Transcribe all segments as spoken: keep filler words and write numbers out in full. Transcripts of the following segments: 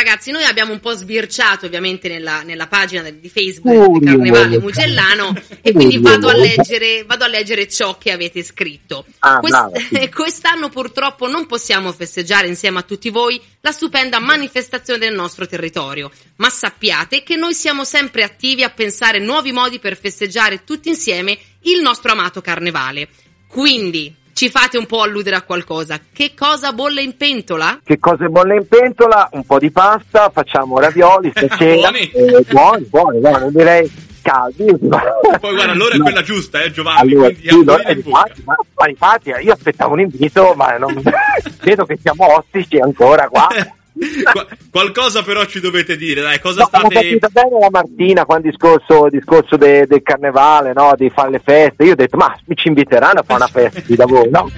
ragazzi, noi abbiamo un po' sbirciato ovviamente nella, nella pagina di Facebook di Carnevale Mugellano e quindi vado a leggere vado a leggere ciò che avete scritto. Ah, Quest- quest'anno purtroppo non possiamo festeggiare insieme a tutti voi la stupenda manifestazione del nostro territorio, ma sappiate che noi siamo sempre attivi a pensare nuovi modi per festeggiare tutti insieme il nostro amato Carnevale. Quindi ci fate un po' alludere a qualcosa. Che cosa bolle in pentola? Che cosa bolle in pentola? Un po' di pasta, facciamo ravioli, stasera. Buoni. Eh, buoni, buoni, buoni, direi caldi. Poi guarda, allora è No. quella giusta, eh Giovanni, Allora, quindi sì, no, ancora eh, in bocca. infatti, ma, ma infatti io aspettavo un invito, ma non vedo che siamo ostici ancora qua. Qua- qualcosa però ci dovete dire, dai, cosa No, ho state... capito bene la Martina quando discorso, discorso de, del carnevale, no, di fare le feste. Io ho detto, ma mi ci inviteranno a fare una festa di lavoro, no?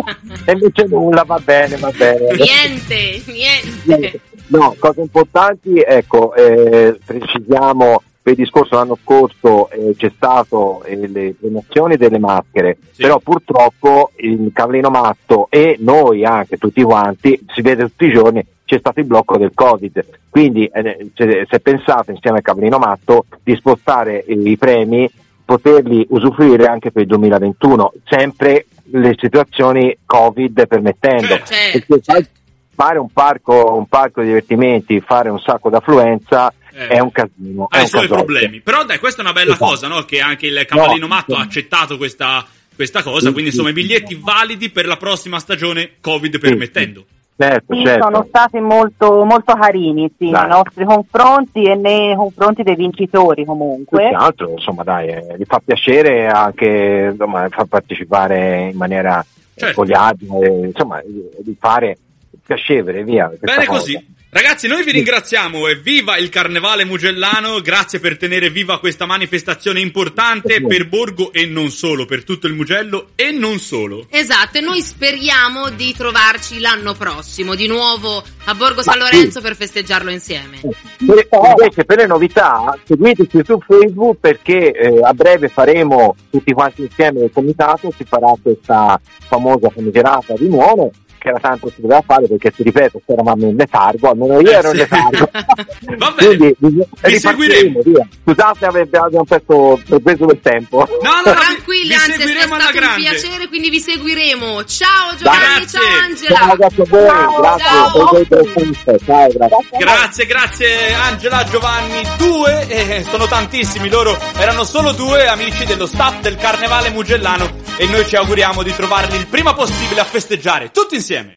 E invece nulla, va bene, va bene. Niente, niente. No, cose importanti, ecco, eh, precisiamo, per il discorso l'anno scorso eh, c'è stato eh, le promozioni delle maschere, Sì. però purtroppo il Cavallino Matto e noi anche tutti quanti, si vede tutti i giorni, c'è stato il blocco del Covid, quindi eh, se, se pensate insieme al Cavallino Matto di spostare eh, i premi, poterli usufruire anche per il duemilaventuno, sempre le situazioni Covid permettendo. Certo, certo, Perché fa- certo. fare un parco, un parco di divertimenti, fare un sacco d'affluenza Eh, è un casino. ha è i un suoi casotto. problemi. Però dai, questa è una bella Esatto. cosa, no? Che anche il Cavallino No, Matto ha sì. accettato questa, questa cosa, Sì, quindi sì, insomma i sì. biglietti validi per la prossima stagione, Covid Sì, permettendo. Certo, Sì, certo. sono stati molto, molto carini, sì, Dai. nei nostri confronti e nei confronti dei vincitori Più comunque. che altro, insomma, dai, eh, gli fa piacere anche, insomma, fa partecipare in maniera Certo. spogliata, eh, insomma, di di fare piacevole, via. questa Bene cosa. così. Ragazzi, noi vi ringraziamo e viva il Carnevale Mugellano, grazie per tenere viva questa manifestazione importante per Borgo e non solo, per tutto il Mugello e non solo. Esatto, e noi speriamo di trovarci l'anno prossimo di nuovo a Borgo San Ma Lorenzo per festeggiarlo insieme. Per- invece per le novità seguiteci su Facebook perché eh, a breve faremo tutti quanti insieme il comitato, si farà questa famosa famigerata riunione che era tanto si doveva fare perché ti ripeto eravamo in letargo, almeno io Eh, ero in sì. letargo. Va bene, Quindi vi vi seguiremo. via. Scusate abbiamo perso preso del tempo. No, no, no, Tranquilli, vi anzi è seguiremo alla stato un grande. piacere, quindi vi seguiremo. Ciao Giovanni, Grazie. ciao Angela. Ciao grazie a voi, Ciao, grazie ciao. per voi per- ciao grazie. Grazie, grazie Angela, Giovanni, due, eh, sono tantissimi, loro erano solo due amici dello staff del Carnevale Mugellano e noi ci auguriamo di trovarli il prima possibile a festeggiare tutti insieme.